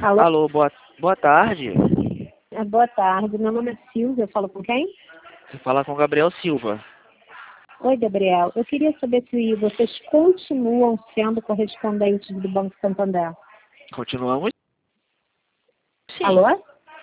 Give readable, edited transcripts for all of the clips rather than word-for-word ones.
Alô? Alô, boa tarde. Boa tarde, meu nome é Silvia, eu falo com quem? Você fala com o Gabriel Silva. Oi, Gabriel. Eu queria saber se vocês continuam sendo correspondentes do Banco Santander. Continuamos? Sim. Alô?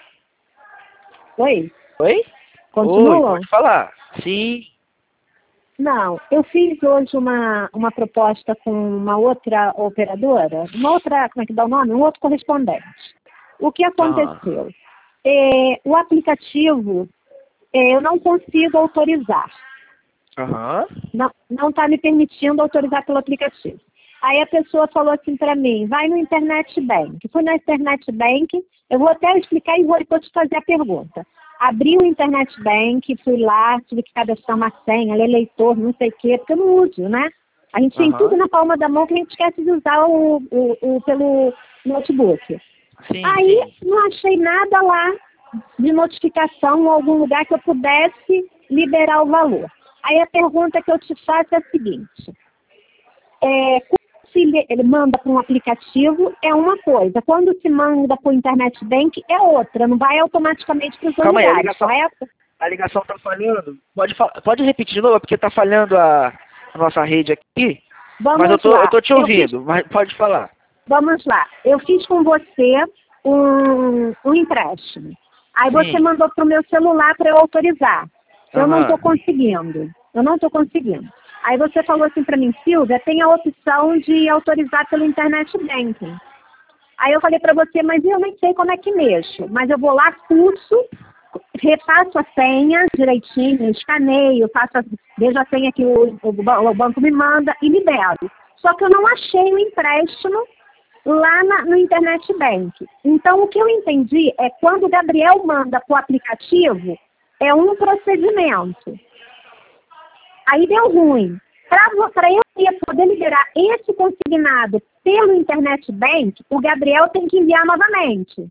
Oi? Oi? Continuam? Oi, pode falar. Sim. Não, eu fiz hoje uma proposta com uma outra operadora, como é que dá o nome? Um outro correspondente. O que aconteceu? O aplicativo, eu não consigo autorizar. Aham. Não está me permitindo autorizar pelo aplicativo. Aí a pessoa falou assim para mim, vai no Internet Bank. Fui no Internet Bank, eu vou até explicar e vou depois te fazer a pergunta. Abri o Internet Bank, fui lá, tive que cadastrar uma senha, ler leitor, não sei o quê, porque eu não uso, né? A gente tem tudo na palma da mão que a gente esquece de usar pelo notebook. Sim, Aí sim. não achei nada lá de notificação ou algum lugar que eu pudesse liberar o valor. Aí a pergunta que eu te faço é a seguinte. Quando ele manda para um aplicativo é uma coisa. Quando se manda para o Internet Bank é outra. Não vai automaticamente para os Calma aí, lugares, correto? a ligação tá falhando. Pode repetir de novo, é porque tá falhando a nossa rede aqui. Vamos Mas lá. eu tô te ouvindo, mas pode falar. Vamos lá. Eu fiz com você um empréstimo. Aí Sim. você mandou para o meu celular para eu autorizar. Eu não estou Aham. conseguindo. Aí você falou assim para mim, Silvia, tem a opção de autorizar pelo Internet Banking. Aí eu falei para você, mas eu nem sei como é que mexo. Mas eu vou lá, curso, refaço a senha direitinho, escaneio, vejo a senha que o banco me manda e libero. Só que eu não achei o empréstimo lá no Internet Bank. Então, o que eu entendi é quando o Gabriel manda para o aplicativo, é um procedimento. Aí deu ruim. Para eu poder liberar esse consignado pelo Internet Bank, o Gabriel tem que enviar novamente.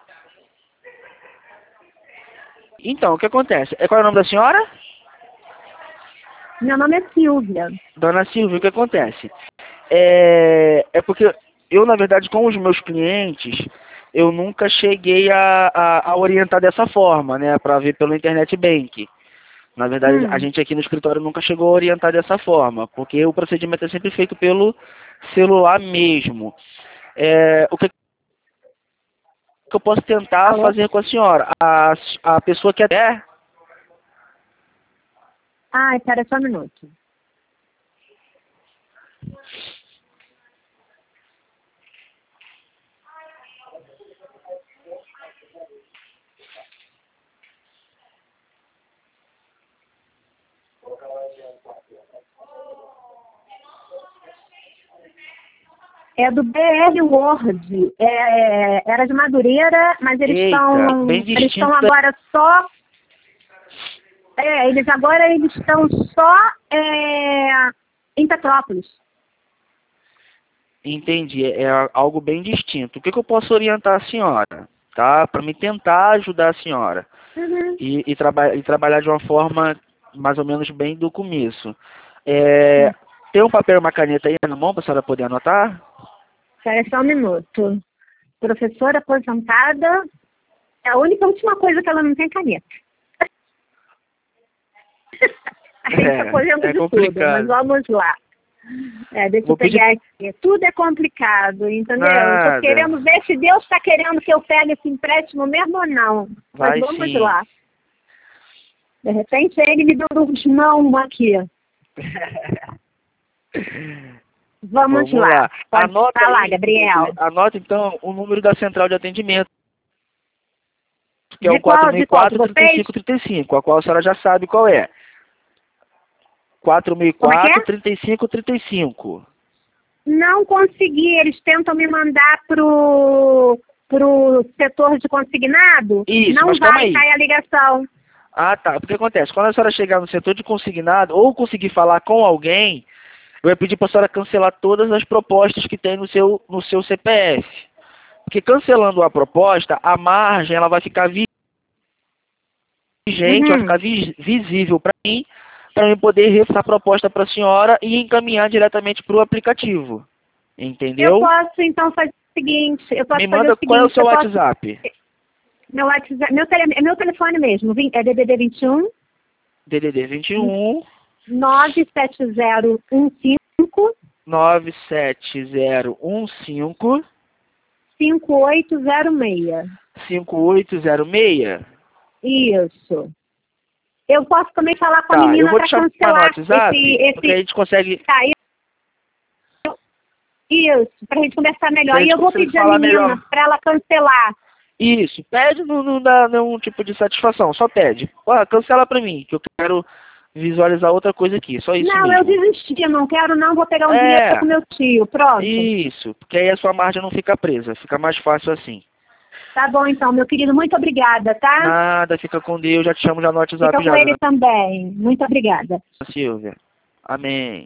Então, o que acontece? Qual é o nome da senhora? Meu nome é Silvia. Dona Silvia, o que acontece? É porque eu, na verdade, com os meus clientes, eu nunca cheguei a orientar dessa forma, né? Para ver pelo Internet Bank. Na verdade, a gente aqui no escritório nunca chegou a orientar dessa forma, porque o procedimento é sempre feito pelo celular mesmo. O que eu posso tentar fazer com a senhora? A pessoa que até... Ai, espera só um minuto. É do BR World. Era de Madureira, mas eles estão agora só... eles estão só em Petrópolis. Entendi, é algo bem distinto. O que eu posso orientar a senhora, tá? Para me tentar ajudar a senhora. Uhum. E trabalhar de uma forma mais ou menos bem do começo. Tem um papel e uma caneta aí na mão para a senhora poder anotar? Espera só um minuto. Professora aposentada, é a última coisa que ela não tem caneta. A gente aposenta de complicado. tudo, mas vamos lá. Deixa eu pegar aqui. Tudo é complicado, entendeu? Eu tô querendo ver se Deus está querendo que eu pegue esse empréstimo mesmo ou não. Mas vamos lá. De repente ele me deu uns não aqui. Vamos lá. Pode falar, aí, Gabriel. Anota então o número da central de atendimento, que é o 464-3535, a qual a senhora já sabe qual é. 464-3535. Não consegui, eles tentam me mandar pro setor de consignado. Isso, não vai cair a ligação. Ah, tá. Porque acontece, quando a senhora chegar no setor de consignado ou conseguir falar com alguém, eu ia pedir para a senhora cancelar todas as propostas que tem no seu CPF. Porque cancelando a proposta, a margem ela vai ficar vigente, vai ficar visível para mim poder repassar a proposta para a senhora e encaminhar diretamente para o aplicativo. Entendeu? Eu posso, então, fazer seguinte, eu posso Me fazer manda o seguinte, qual é o seu eu posso- WhatsApp? Meu WhatsApp, meu telefone mesmo, é DDD 21 DDD 21 97015 97015 5806. 5806. Isso. Eu posso também falar com a Tá, eu menina vou para te chamar no cancelar WhatsApp, porque a gente consegue, tá, isso, para a gente conversar melhor. pra E gente eu vou conseguir pedir a falar menina melhor. para ela cancelar. Isso, pede, não dá nenhum tipo de satisfação, só pede. Cancela pra mim, que eu quero visualizar outra coisa aqui, só isso Não, mesmo. eu desisti, não quero não, vou pegar um É. dinheiro com meu tio, pronto. Isso, porque aí a sua margem não fica presa, fica mais fácil assim. Tá bom então, meu querido, muito obrigada, tá? Nada, fica com Deus, já te chamo já no WhatsApp Fica com já, ele dona também. Muito obrigada. Silvia. Amém.